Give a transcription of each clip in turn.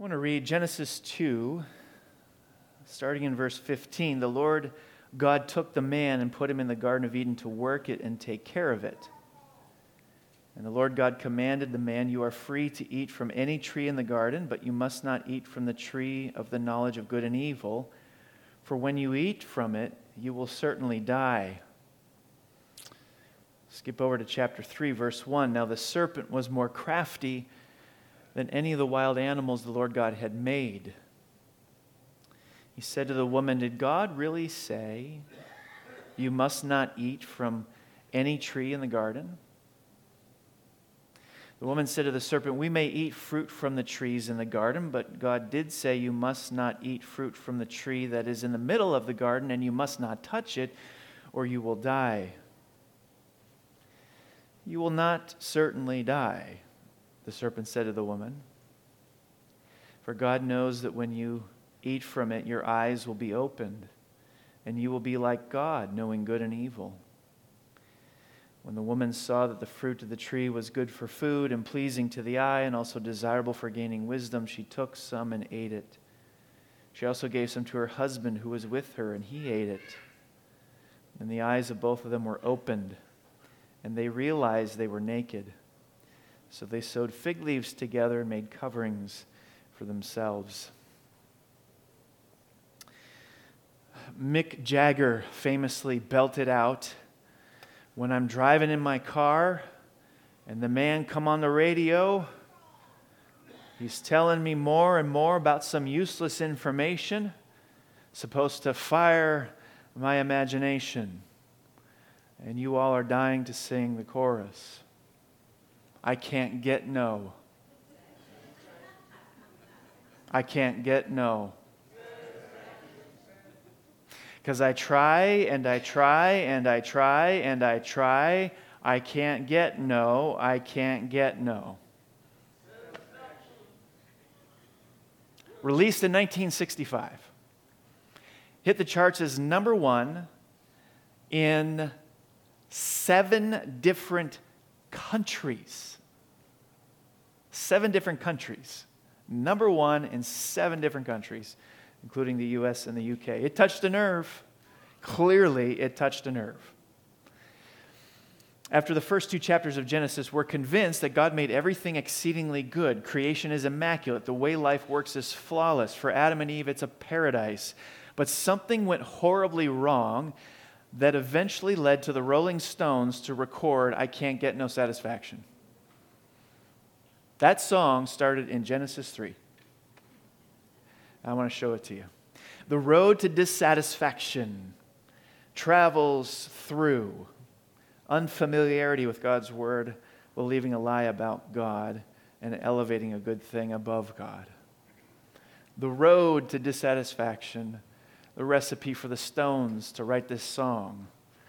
I want to read Genesis 2, starting in verse 15. The Lord God took the man and put him in the Garden of Eden to work it and take care of it. And the Lord God commanded the man, "You are free to eat from any tree in the garden, but you must not eat from the tree of the knowledge of good and evil, for when you eat from it, you will certainly die." Skip over to chapter 3, verse 1. Now the serpent was more crafty than any of the wild animals the Lord God had made. He said to the woman, "Did God really say you must not eat from any tree in the garden?" The woman said to the serpent, "We may eat fruit from the trees in the garden, but God did say you must not eat fruit from the tree that is in the middle of the garden, and you must not touch it, or you will die." "You will not certainly die," the serpent said to the woman. "For God knows that when you eat from it, your eyes will be opened, and you will be like God, knowing good and evil." When the woman saw that the fruit of the tree was good for food and pleasing to the eye and also desirable for gaining wisdom, she took some and ate it. She also gave some to her husband who was with her, and he ate it. And the eyes of both of them were opened, and they realized they were naked. So they sewed fig leaves together and made coverings for themselves. Mick Jagger famously belted out, "When I'm driving in my car and the man come on the radio, he's telling me more and more about some useless information supposed to fire my imagination. And you all are dying to sing the chorus. I can't get no. I can't get no. Because I try and I try and I try and I try. I can't get no. I can't get no." Released in 1965. Hit the charts as number one in 7 different countries. 7 different countries. Number one in 7 different countries, including the U.S. and the U.K. It touched a nerve. Clearly, it touched a nerve. After the first 2 chapters of Genesis, we're convinced that God made everything exceedingly good. Creation is immaculate. The way life works is flawless. For Adam and Eve, it's a paradise. But something went horribly wrong that eventually led to the Rolling Stones to record "I Can't Get No Satisfaction." That song started in Genesis 3. I want to show it to you. The road to dissatisfaction travels through unfamiliarity with God's word, believing a lie about God, and elevating a good thing above God. The road to dissatisfaction, the recipe for the Stones to write this song,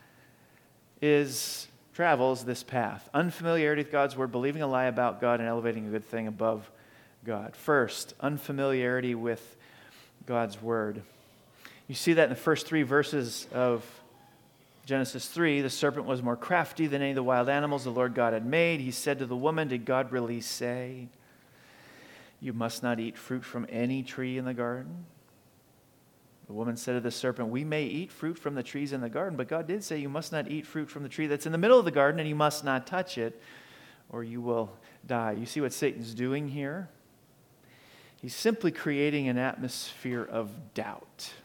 travels this path. Unfamiliarity with God's word, believing a lie about God, and elevating a good thing above God. First, unfamiliarity with God's word. You see that in the first 3 verses of Genesis 3. The serpent was more crafty than any of the wild animals the Lord God had made. He said to the woman, "Did God really say you must not eat fruit from any tree in the garden?" The woman said to the serpent, "We may eat fruit from the trees in the garden, but God did say you must not eat fruit from the tree that's in the middle of the garden, and you must not touch it, or you will die." You see what Satan's doing here? He's simply creating an atmosphere of doubt.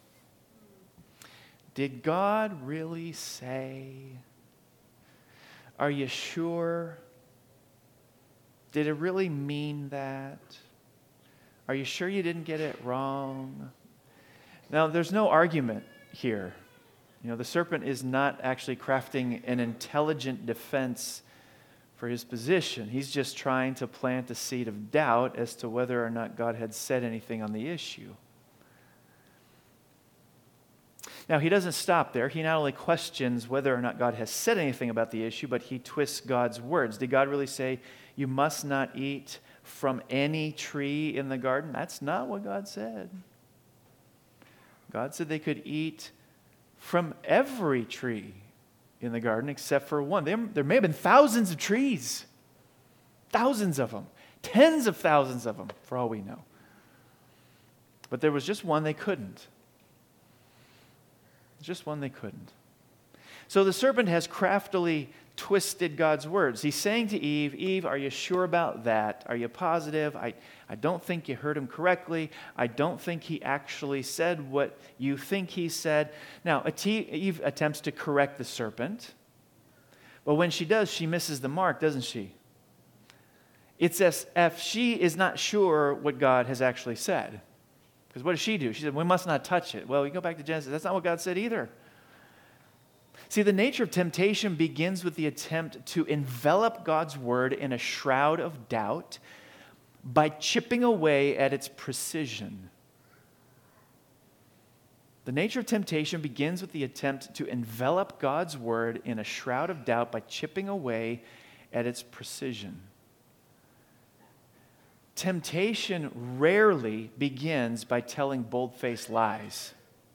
Did God really say? Are you sure? Did it really mean that? Are you sure you didn't get it wrong? Now, there's no argument here. The serpent is not actually crafting an intelligent defense for his position. He's just trying to plant a seed of doubt as to whether or not God had said anything on the issue. Now, he doesn't stop there. He not only questions whether or not God has said anything about the issue, but he twists God's words. Did God really say, you must not eat from any tree in the garden? That's not what God said. God said they could eat from every tree in the garden except for one. There may have been thousands of trees. Thousands of them. Tens of thousands of them, for all we know. But there was just one they couldn't. Just one they couldn't. So the serpent has craftily twisted God's words. He's saying to Eve, Eve, are you sure about that? Are you positive? I don't think you heard him correctly. I don't think he actually said what you think he said. Now, Eve attempts to correct the serpent. But when she does, she misses the mark, doesn't she? It's as if she is not sure what God has actually said. Because what does she do? She said, we must not touch it. Well, you go back to Genesis. That's not what God said either. See, the nature of temptation begins with the attempt to envelop God's word in a shroud of doubt by chipping away at its precision. The nature of temptation begins with the attempt to envelop God's word in a shroud of doubt by chipping away at its precision. Temptation rarely begins by telling bold-faced lies.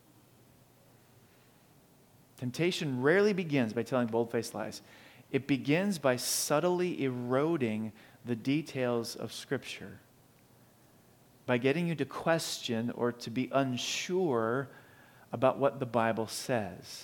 Temptation rarely begins by telling bold-faced lies. It begins by subtly eroding the details of Scripture, by getting you to question or to be unsure about what the Bible says.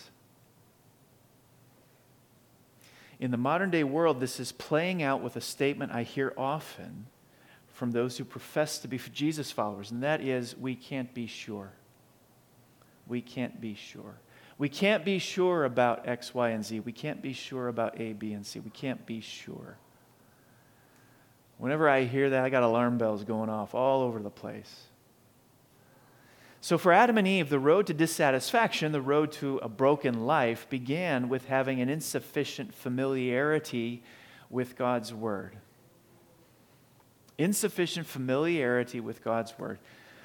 In the modern day world, this is playing out with a statement I hear often from those who profess to be Jesus followers, and that is, we can't be sure. We can't be sure. We can't be sure about X, Y, and Z. We can't be sure about A, B, and C. We can't be sure. Whenever I hear that, I got alarm bells going off all over the place. So for Adam and Eve, the road to dissatisfaction, the road to a broken life, began with having an insufficient familiarity with God's Word. Insufficient familiarity with God's Word.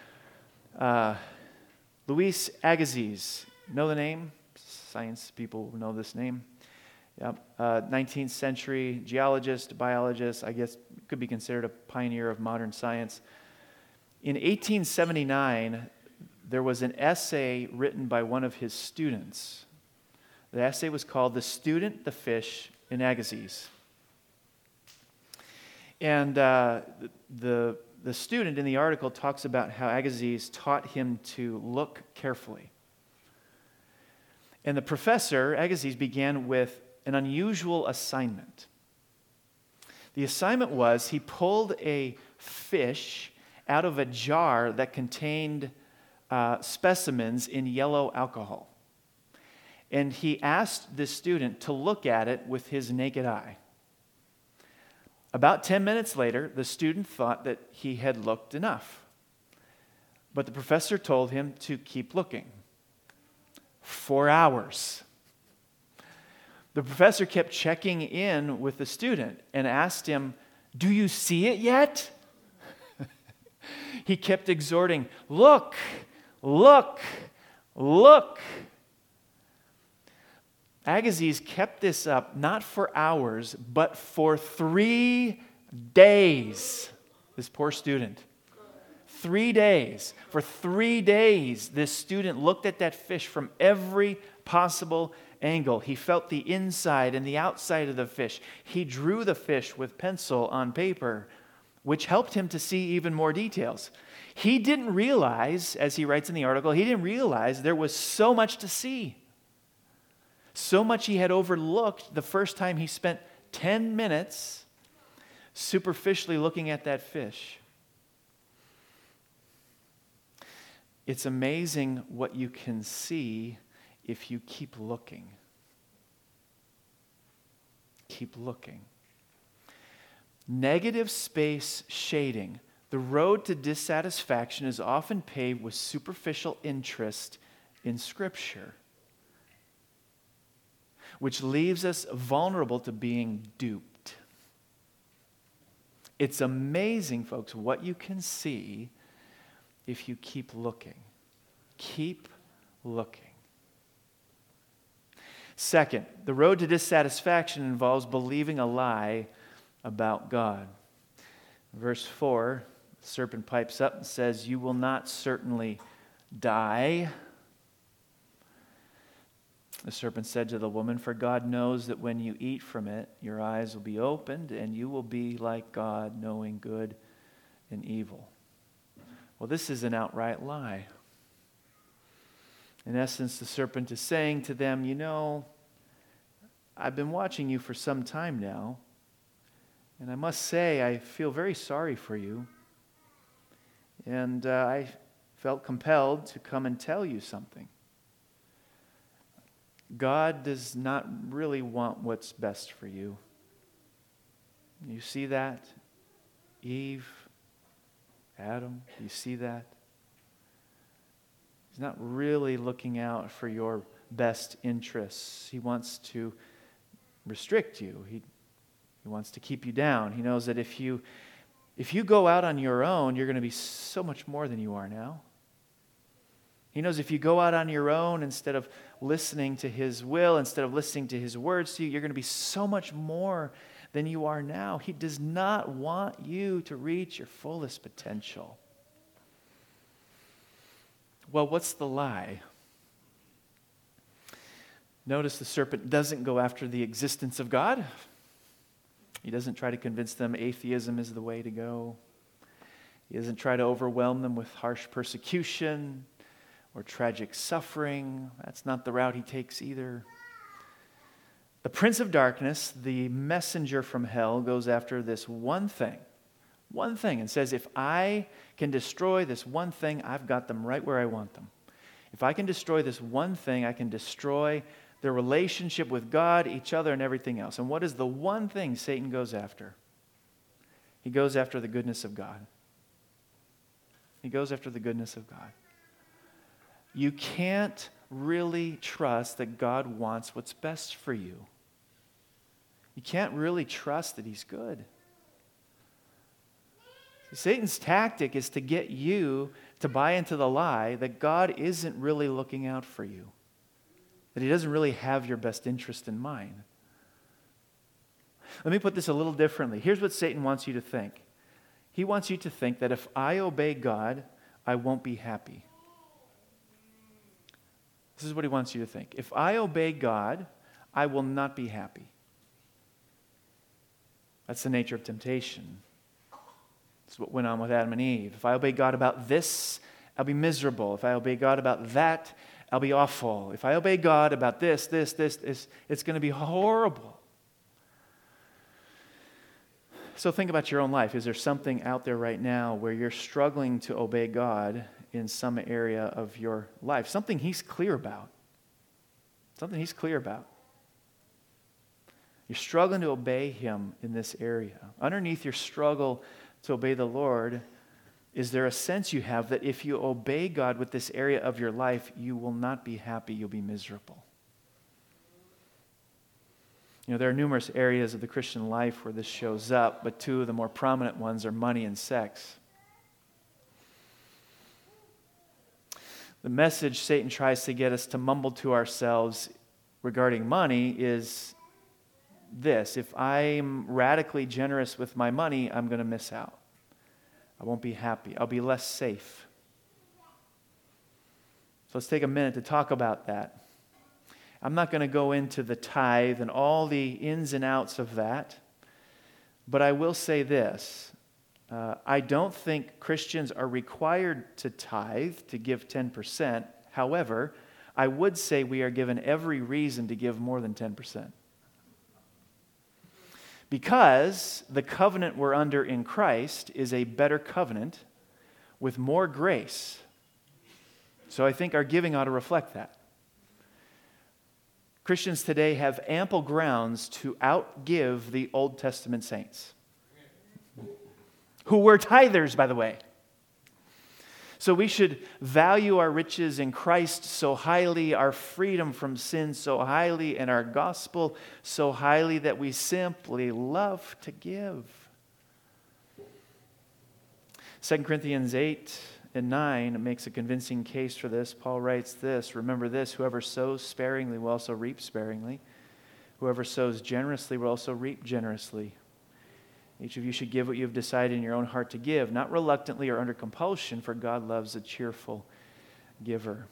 Louis Agassiz, know the name? Science people know this name. Yep. 19th century geologist, biologist, I guess could be considered a pioneer of modern science. In 1879, there was an essay written by one of his students. The essay was called "The Student, the Fish, and Agassiz." And the student in the article talks about how Agassiz taught him to look carefully. And the professor, Agassiz, began with an unusual assignment. The assignment was he pulled a fish out of a jar that contained specimens in yellow alcohol. And he asked this student to look at it with his naked eye. About 10 minutes later, the student thought that he had looked enough. But the professor told him to keep looking. 4 hours. The professor kept checking in with the student and asked him, "Do you see it yet?" He kept exhorting, "Look, look, look." Agassiz kept this up not for hours, but for 3 days. This poor student. 3 days. For 3 days, this student looked at that fish from every possible angle. He felt the inside and the outside of the fish. He drew the fish with pencil on paper, which helped him to see even more details. He didn't realize, as he writes in the article, he didn't realize there was so much to see. So much he had overlooked the first time he spent 10 minutes superficially looking at that fish. It's amazing what you can see if you keep looking. Keep looking. Negative space shading. The road to dissatisfaction is often paved with superficial interest in Scripture, which leaves us vulnerable to being duped. It's amazing, folks, what you can see if you keep looking. Keep looking. Second, the road to dissatisfaction involves believing a lie about God. Verse 4, the serpent pipes up and says, "You will not certainly die." The serpent said to the woman, "For God knows that when you eat from it, your eyes will be opened, and you will be like God, knowing good and evil." Well, this is an outright lie. In essence, the serpent is saying to them, I've been watching you for some time now, and I must say I feel very sorry for you. And I felt compelled to come and tell you something. God does not really want what's best for you. You see that? Eve, Adam, you see that? He's not really looking out for your best interests. He wants to restrict you. He wants to keep you down. He knows that if you go out on your own, you're going to be so much more than you are now. He knows if you go out on your own instead of listening to His will, instead of listening to His words to you, you're going to be so much more than you are now. He does not want you to reach your fullest potential. Well, what's the lie? Notice the serpent doesn't go after the existence of God. He doesn't try to convince them atheism is the way to go. He doesn't try to overwhelm them with harsh persecution or tragic suffering. That's not the route he takes either. The prince of darkness, the messenger from hell, goes after this one thing, and says, if I can destroy this one thing, I've got them right where I want them. If I can destroy this one thing, I can destroy their relationship with God, each other, and everything else. And what is the one thing Satan goes after? He goes after the goodness of God. He goes after the goodness of God. You can't really trust that God wants what's best for you. You can't really trust that He's good. Satan's tactic is to get you to buy into the lie that God isn't really looking out for you, that He doesn't really have your best interest in mind. Let me put this a little differently. Here's what Satan wants you to think. He wants you to think that if I obey God, I won't be happy. This is what he wants you to think. If I obey God, I will not be happy. That's the nature of temptation. That's what went on with Adam and Eve. If I obey God about this, I'll be miserable. If I obey God about that, I'll be awful. If I obey God about this, it's going to be horrible. So think about your own life. Is there something out there right now where you're struggling to obey God in some area of your life? Something He's clear about. Something He's clear about. You're struggling to obey Him in this area. Underneath your struggle to obey the Lord, is there a sense you have that if you obey God with this area of your life, you will not be happy, you'll be miserable? There are numerous areas of the Christian life where this shows up, but two of the more prominent ones are money and sex. The message Satan tries to get us to mumble to ourselves regarding money is this: if I'm radically generous with my money, I'm going to miss out. I won't be happy. I'll be less safe. So let's take a minute to talk about that. I'm not going to go into the tithe and all the ins and outs of that, but I will say this. I don't think Christians are required to tithe, to give 10%. However, I would say we are given every reason to give more than 10%. Because the covenant we're under in Christ is a better covenant with more grace. So I think our giving ought to reflect that. Christians today have ample grounds to outgive the Old Testament saints, who were tithers, by the way. So we should value our riches in Christ so highly, our freedom from sin so highly, and our gospel so highly that we simply love to give. 2 Corinthians 8 and 9 makes a convincing case for this. Paul writes this: remember this, whoever sows sparingly will also reap sparingly. Whoever sows generously will also reap generously. Each of you should give what you have decided in your own heart to give, not reluctantly or under compulsion, for God loves a cheerful giver.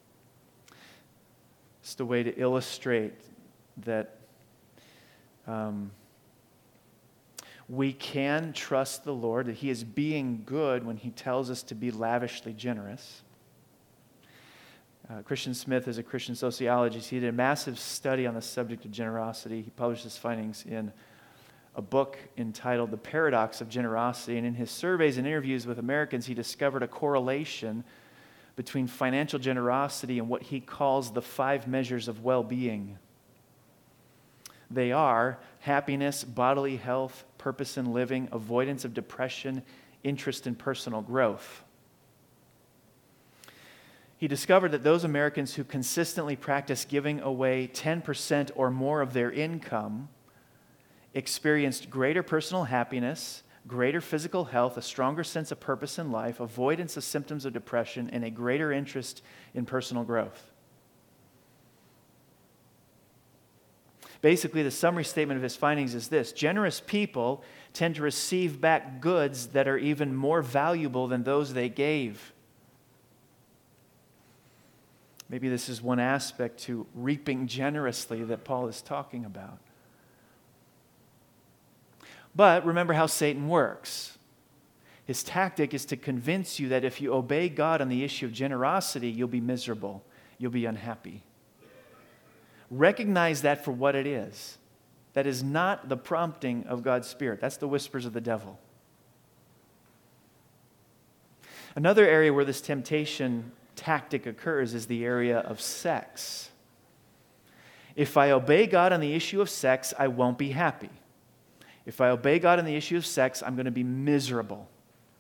Just a way to illustrate that We can trust the Lord that He is being good when He tells us to be lavishly generous. Christian Smith is a Christian sociologist. He did a massive study on the subject of generosity. He published his findings in a book entitled The Paradox of Generosity. And in his surveys and interviews with Americans, he discovered a correlation between financial generosity and what he calls the 5 measures of well-being. They are happiness, bodily health, purpose in living, avoidance of depression, interest in personal growth. He discovered that those Americans who consistently practice giving away 10% or more of their income experienced greater personal happiness, greater physical health, a stronger sense of purpose in life, avoidance of symptoms of depression, and a greater interest in personal growth. Basically, the summary statement of his findings is this: generous people tend to receive back goods that are even more valuable than those they gave. Maybe this is one aspect to reaping generously that Paul is talking about. But remember how Satan works. His tactic is to convince you that if you obey God on the issue of generosity, you'll be miserable, you'll be unhappy. Recognize that for what it is. That is not the prompting of God's Spirit. That's the whispers of the devil. Another area where this temptation tactic occurs is the area of sex. If I obey God on the issue of sex, I won't be happy. If I obey God on the issue of sex, I'm going to be miserable.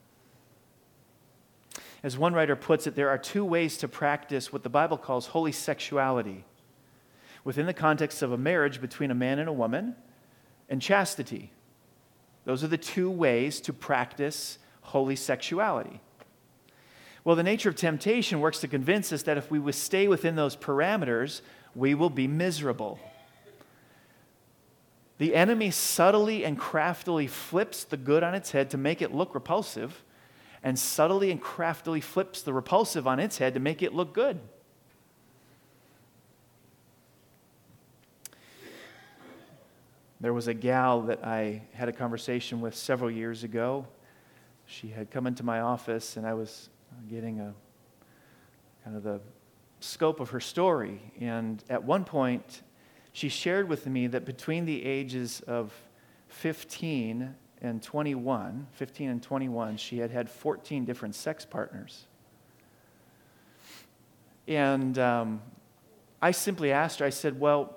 As one writer puts it, there are 2 ways to practice what the Bible calls holy sexuality within the context of a marriage between a man and a woman, and chastity. Those are the 2 ways to practice holy sexuality. Well, the nature of temptation works to convince us that if we stay within those parameters, we will be miserable. The enemy subtly and craftily flips the good on its head to make it look repulsive, and subtly and craftily flips the repulsive on its head to make it look good. There was a gal that I had a conversation with several years ago. She had come into my office, and I was getting a kind of the scope of her story. And at one point, she shared with me that between the ages of 15 and 21, she had had 14 different sex partners. And I simply asked her, I said, well,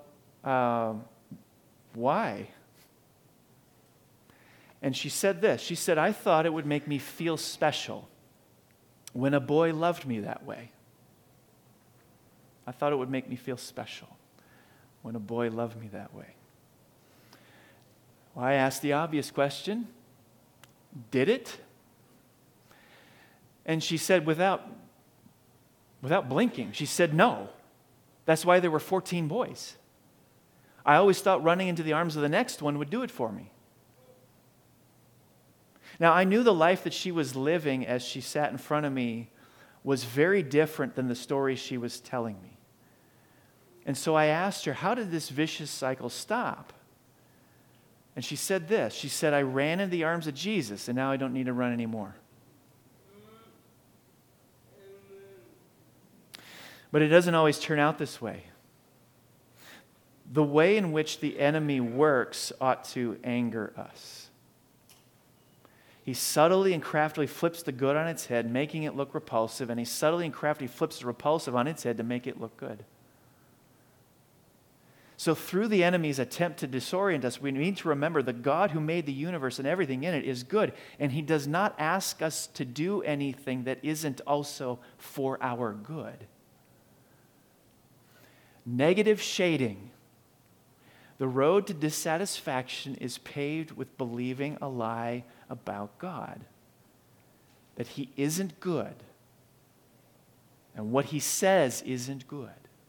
why? And she said this. She said, I thought it would make me feel special when a boy loved me that way. I thought it would make me feel special when a boy loved me that way. Well, I asked the obvious question, did it? And she said without blinking, she said no. That's why there were 14 boys. I always thought running into the arms of the next one would do it for me. Now, I knew the life that she was living as she sat in front of me was very different than the story she was telling me. And so I asked her, how did this vicious cycle stop? And she said this. She said, I ran into the arms of Jesus, and now I don't need to run anymore. But it doesn't always turn out this way. The way in which the enemy works ought to anger us. He subtly and craftily flips the good on its head, making it look repulsive, and he subtly and craftily flips the repulsive on its head to make it look good. So through the enemy's attempt to disorient us, we need to remember the God who made the universe and everything in it is good, and he does not ask us to do anything that isn't also for our good. Negative shading. The road to dissatisfaction is paved with believing a lie about God, that he isn't good, and what he says isn't good.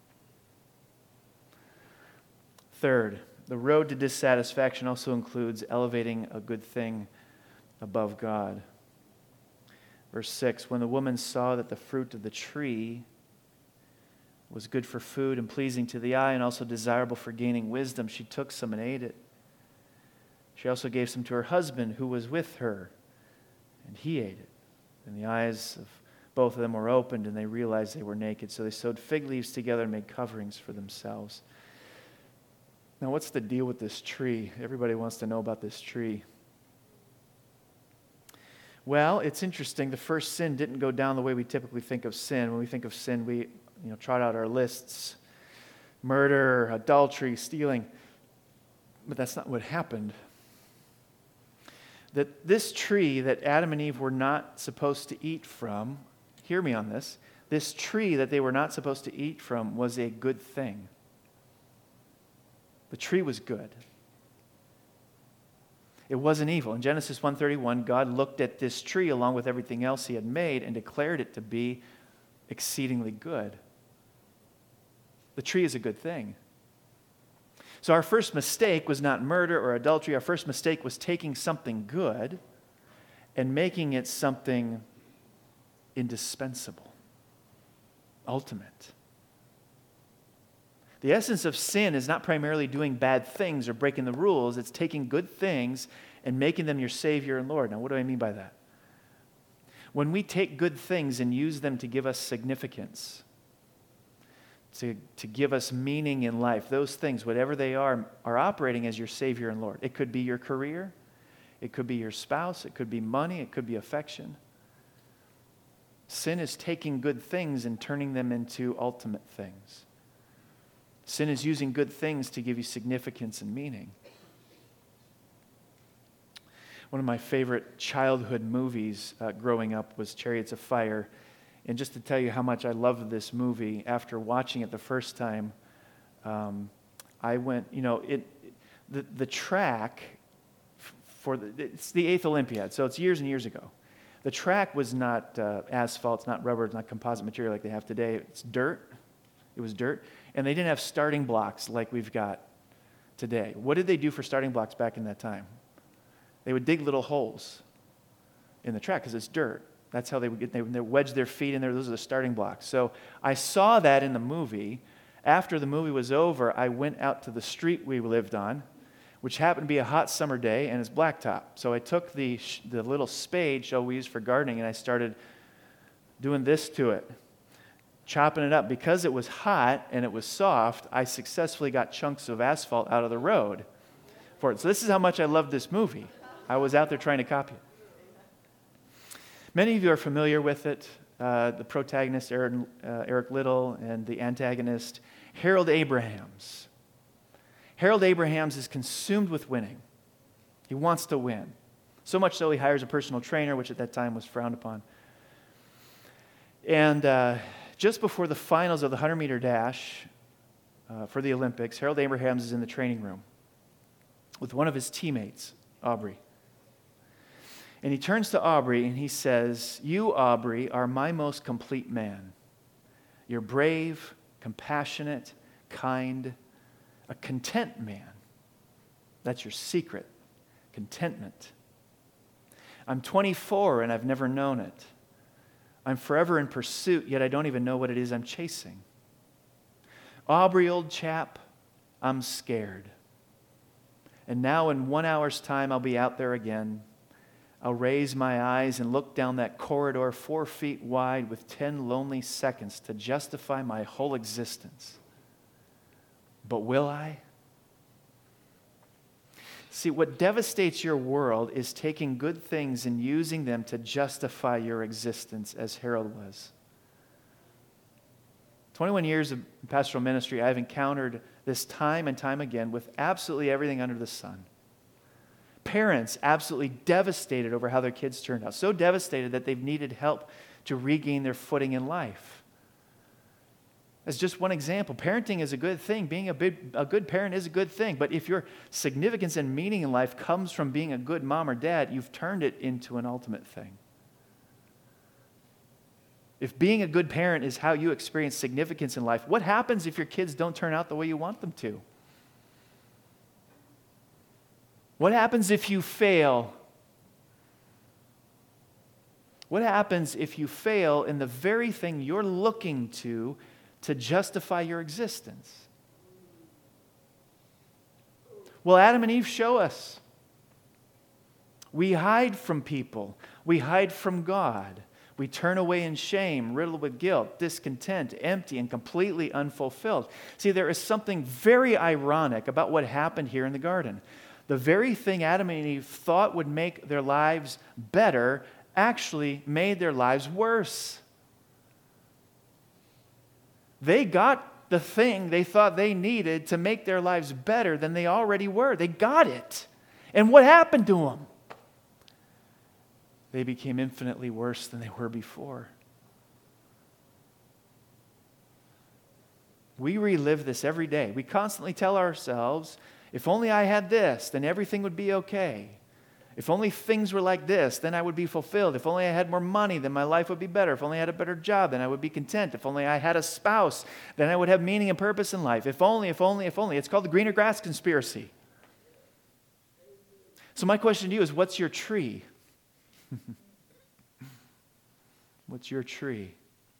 Third, the road to dissatisfaction also includes elevating a good thing above God. Verse 6, when the woman saw that the fruit of the tree was good for food and pleasing to the eye and also desirable for gaining wisdom, she took some and ate it. She also gave some to her husband who was with her, and he ate it. And the eyes of both of them were opened, and they realized they were naked. So they sewed fig leaves together and made coverings for themselves. Now, what's the deal with this tree? Everybody wants to know about this tree. Well, it's interesting. The first sin didn't go down the way we typically think of sin. When we think of sin, we trot out our lists. Murder, adultery, stealing. But that's not what happened. That this tree that Adam and Eve were not supposed to eat from, hear me on this, this tree that they were not supposed to eat from was a good thing. The tree was good. It wasn't evil. In Genesis 1:31, God looked at this tree along with everything else he had made and declared it to be exceedingly good. The tree is a good thing. So our first mistake was not murder or adultery. Our first mistake was taking something good and making it something indispensable, ultimate. The essence of sin is not primarily doing bad things or breaking the rules. It's taking good things and making them your Savior and Lord. Now, what do I mean by that? When we take good things and use them to give us significance, to give us meaning in life, those things, whatever they are operating as your Savior and Lord. It could be your career. It could be your spouse. It could be money. It could be affection. Sin is taking good things and turning them into ultimate things. Sin is using good things to give you significance and meaning. One of my favorite childhood movies growing up was Chariots of Fire. And just to tell you how much I loved this movie, after watching it the first time, I went, the track it's the 8th Olympiad, so it's years and years ago. The track was not asphalt, it's not rubber, it's not composite material like they have today. It's dirt. It was dirt. And they didn't have starting blocks like we've got today. What did they do for starting blocks back in that time? They would dig little holes in the track because it's dirt. That's how they would they wedge their feet in there. Those are the starting blocks. So I saw that in the movie. After the movie was over, I went out to the street we lived on, which happened to be a hot summer day, and it's blacktop. So I took the little spade shell we use for gardening, and I started doing this to it, chopping it up. Because it was hot and it was soft, I successfully got chunks of asphalt out of the road for it. So this is how much I love this movie. I was out there trying to copy it. Many of you are familiar with it. The protagonist, Eric Liddell, and the antagonist, Harold Abrahams. Harold Abrahams is consumed with winning. He wants to win. So much so he hires a personal trainer, which at that time was frowned upon. And just before the finals of the 100-meter dash for the Olympics, Harold Abrahams is in the training room with one of his teammates, Aubrey. And he turns to Aubrey and he says, "You, Aubrey, are my most complete man. You're brave, compassionate, kind, a content man. That's your secret, contentment. I'm 24 and I've never known it. I'm forever in pursuit, yet I don't even know what it is I'm chasing. Aubrey, old chap, I'm scared. And now in 1 hour's time, I'll be out there again. I'll raise my eyes and look down that corridor 4 feet wide with 10 lonely seconds to justify my whole existence. But will I?" See, what devastates your world is taking good things and using them to justify your existence, as Harold was. 21 years of pastoral ministry, I've encountered this time and time again with absolutely everything under the sun. Parents absolutely devastated over how their kids turned out. So devastated that they've needed help to regain their footing in life. As just one example, parenting is a good thing. Being a good parent is a good thing. But if your significance and meaning in life comes from being a good mom or dad, you've turned it into an ultimate thing. If being a good parent is how you experience significance in life, what happens if your kids don't turn out the way you want them to? What happens if you fail? What happens if you fail in the very thing you're looking to justify your existence? Well, Adam and Eve show us. We hide from people. We hide from God. We turn away in shame, riddled with guilt, discontent, empty, and completely unfulfilled. See, there is something very ironic about what happened here in the garden. The very thing Adam and Eve thought would make their lives better actually made their lives worse. They got the thing they thought they needed to make their lives better than they already were. They got it. And what happened to them? They became infinitely worse than they were before. We relive this every day. We constantly tell ourselves, if only I had this, then everything would be okay. If only things were like this, then I would be fulfilled. If only I had more money, then my life would be better. If only I had a better job, then I would be content. If only I had a spouse, then I would have meaning and purpose in life. If only, if only, if only. It's called the greener grass conspiracy. So my question to you is, what's your tree? What's your tree?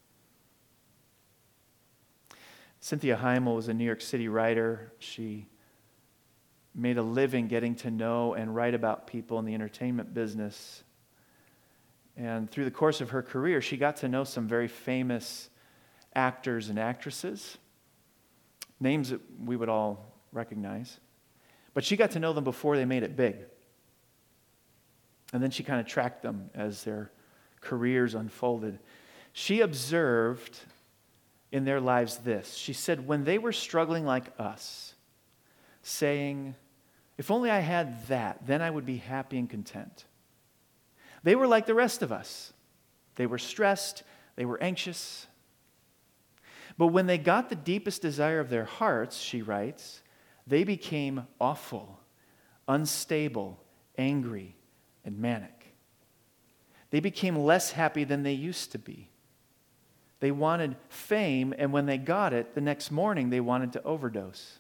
Cynthia Heimel was a New York City writer. She made a living getting to know and write about people in the entertainment business. And through the course of her career, she got to know some very famous actors and actresses, names that we would all recognize. But she got to know them before they made it big. And then she kind of tracked them as their careers unfolded. She observed in their lives this. She said, when they were struggling like us, saying, if only I had that, then I would be happy and content. They were like the rest of us. They were stressed, they were anxious. But when they got the deepest desire of their hearts, she writes, they became awful, unstable, angry, and manic. They became less happy than they used to be. They wanted fame, and when they got it, the next morning they wanted to overdose.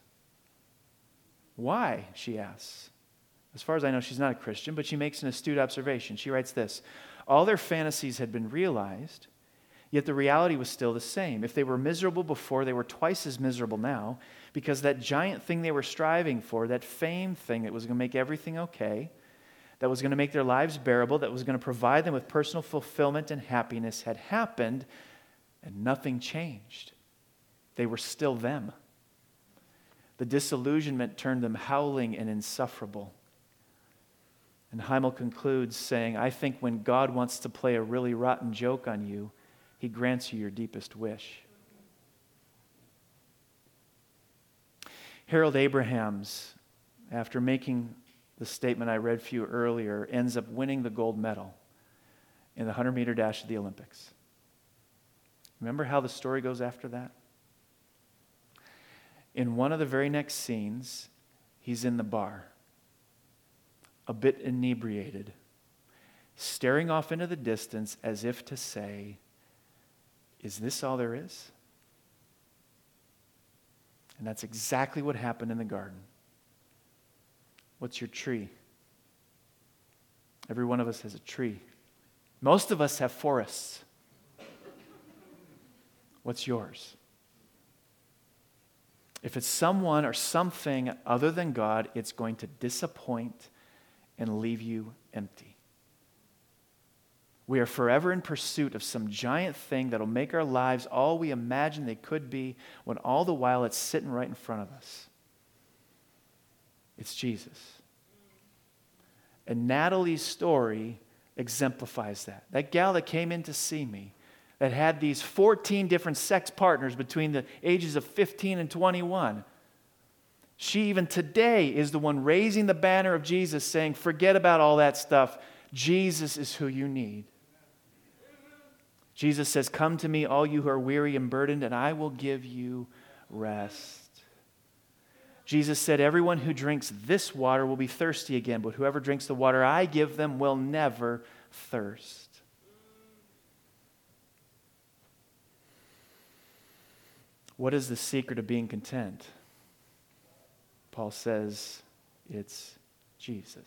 Why, she asks. As far as I know, she's not a Christian, but she makes an astute observation. She writes this, all their fantasies had been realized, yet the reality was still the same. If they were miserable before, they were twice as miserable now, because that giant thing they were striving for, that fame thing that was going to make everything okay, that was going to make their lives bearable, that was going to provide them with personal fulfillment and happiness had happened, and nothing changed. They were still them. The disillusionment turned them howling and insufferable. And Heimel concludes saying, I think when God wants to play a really rotten joke on you, He grants you your deepest wish. Harold Abrahams, after making the statement I read for you earlier, ends up winning the gold medal in the 100-meter dash at the Olympics. Remember how the story goes after that? In one of the very next scenes, he's in the bar, a bit inebriated, staring off into the distance as if to say, is this all there is? And that's exactly what happened in the garden. What's your tree? Every one of us has a tree. Most of us have forests. What's yours? If it's someone or something other than God, it's going to disappoint and leave you empty. We are forever in pursuit of some giant thing that'll make our lives all we imagine they could be, when all the while it's sitting right in front of us. It's Jesus. And Natalie's story exemplifies that. That gal that came in to see me, that had these 14 different sex partners between the ages of 15 and 21. She even today is the one raising the banner of Jesus, saying, forget about all that stuff. Jesus is who you need. Jesus says, come to me, all you who are weary and burdened, and I will give you rest. Jesus said, everyone who drinks this water will be thirsty again, but whoever drinks the water I give them will never thirst. What is the secret of being content? Paul says it's Jesus.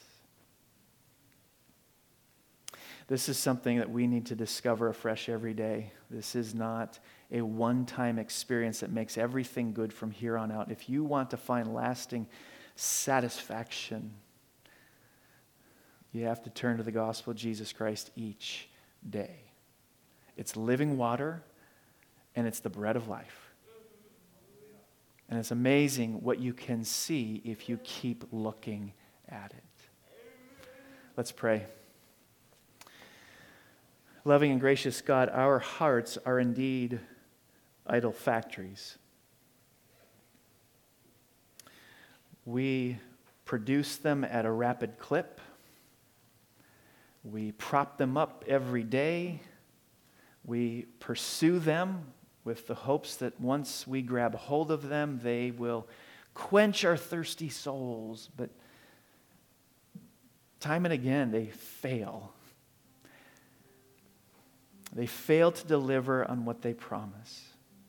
This is something that we need to discover afresh every day. This is not a one-time experience that makes everything good from here on out. If you want to find lasting satisfaction, you have to turn to the gospel of Jesus Christ each day. It's living water, and it's the bread of life. And it's amazing what you can see if you keep looking at it. Let's pray. Loving and gracious God, our hearts are indeed idol factories. We produce them at a rapid clip. We prop them up every day. We pursue them with the hopes that once we grab hold of them, they will quench our thirsty souls. But time and again, they fail. They fail to deliver on what they promise.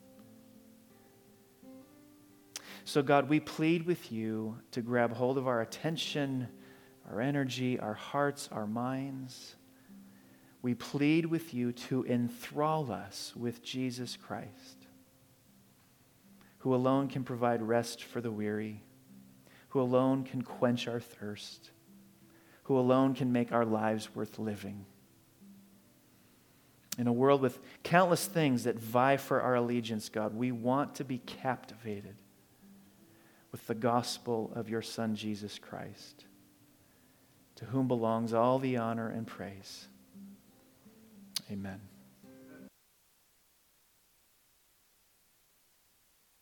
So God, we plead with you to grab hold of our attention, our energy, our hearts, our minds. We plead with you to enthrall us with Jesus Christ, who alone can provide rest for the weary, who alone can quench our thirst, who alone can make our lives worth living. In a world with countless things that vie for our allegiance, God, we want to be captivated with the gospel of your Son, Jesus Christ, to whom belongs all the honor and praise. Amen.